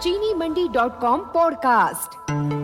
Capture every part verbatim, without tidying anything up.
चीनी Mandi dot com podcast.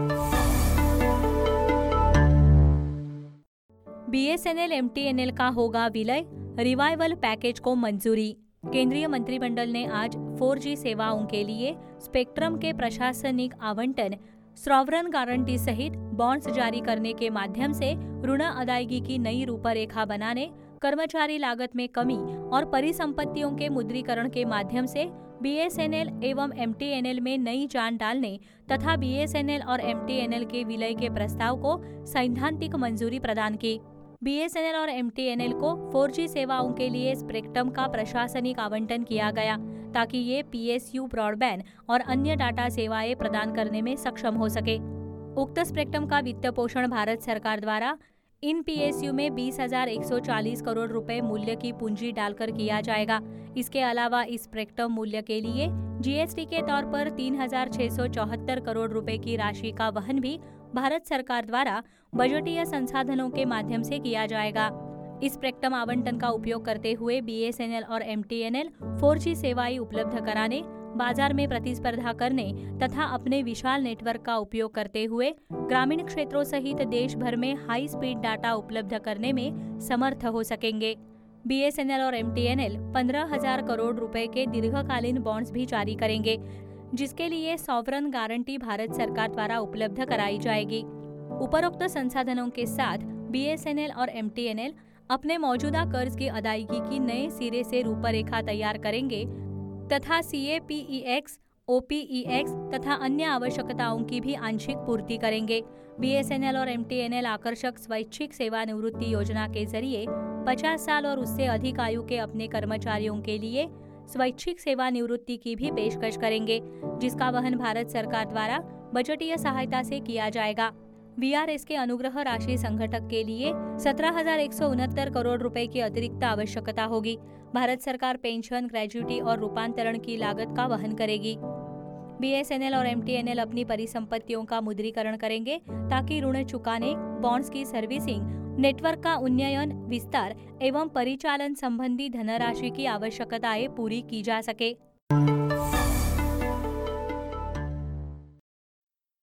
BSNL MTNL का होगा विलय, रिवाइवल पैकेज को मंजूरी। केंद्रीय मंत्रिमंडल ने आज फोर जी सेवाओं के लिए स्पेक्ट्रम के प्रशासनिक आवंटन, सॉवरन गारंटी सहित बॉन्ड्स जारी करने के माध्यम से ऋण अदायगी की नई रूपरेखा बनाने, कर्मचारी लागत में कमी और परिसंपत्तियों के मुद्रीकरण के माध्यम से बीएसएनएल एवं एमटीएनएल में नई जान डालने तथा बीएसएनएल और एमटीएनएल के विलय के प्रस्ताव को सैद्धांतिक मंजूरी प्रदान की। बीएसएनएल और एमटीएनएल को फोर जी सेवाओं के लिए स्पेक्ट्रम का प्रशासनिक आवंटन किया गया ताकि ये पीएसयू ब्रॉडबैंड और अन्य डाटा सेवाएं प्रदान करने में सक्षम हो सके। उक्त स्पेक्ट्रम का वित्त पोषण भारत सरकार द्वारा इन पीएसयू में बीस हजार एक सौ चालीस करोड़ रुपए मूल्य की पूंजी डालकर किया जाएगा। इसके अलावा इस स्पेक्ट्रम मूल्य के लिए जीएसटी के तौर पर तीन हजार छह सौ चौहत्तर करोड़ रुपए की राशि का वहन भी भारत सरकार द्वारा बजटीय संसाधनों के माध्यम से किया जाएगा। इस स्पेक्ट्रम आवंटन का उपयोग करते हुए बीएसएनएल और एमटीएनएल फोर जी सेवाएं उपलब्ध कराने, बाजार में प्रतिस्पर्धा करने तथा अपने विशाल नेटवर्क का उपयोग करते हुए ग्रामीण क्षेत्रों सहित देश भर में हाई स्पीड डाटा उपलब्ध करने में समर्थ हो सकेंगे। बीएसएनएल और एमटीएनएल पंद्रह हजार करोड़ रुपए के दीर्घकालीन बॉन्ड्स भी जारी करेंगे, जिसके लिए सॉवरन गारंटी भारत सरकार द्वारा उपलब्ध कराई जाएगी। उपरोक्त संसाधनों के साथ बीएसएनएल और एमटीएनएल अपने मौजूदा कर्ज की अदायगी की नए सिरे से रूपरेखा तैयार करेंगे तथा सीएपीईएक्स, ओपीईएक्स तथा अन्य आवश्यकताओं की भी आंशिक पूर्ति करेंगे। बीएसएनएल और एमटीएनएल आकर्षक स्वैच्छिक सेवानिवृत्ति योजना के जरिए पचास साल और उससे अधिक आयु के अपने कर्मचारियों के लिए स्वैच्छिक सेवानिवृत्ति की भी पेशकश करेंगे, जिसका वहन भारत सरकार द्वारा बजटीय सहायता से किया जाएगा। वीआरएस के अनुग्रह राशि संगठक के लिए सत्रह हजार एक सौ उनहत्तर करोड़ रुपए की अतिरिक्त आवश्यकता होगी। भारत सरकार पेंशन, ग्रेजुटी और रूपांतरण की लागत का वहन करेगी। बीएसएनएल और एमटीएनएल अपनी परिसंपत्तियों का मुद्रीकरण करेंगे ताकि ऋण चुकाने, बॉन्ड्स की सर्विसिंग, नेटवर्क का उन्नयन, विस्तार एवं परिचालन संबंधी धनराशि की आवश्यकताएं पूरी की जा सके।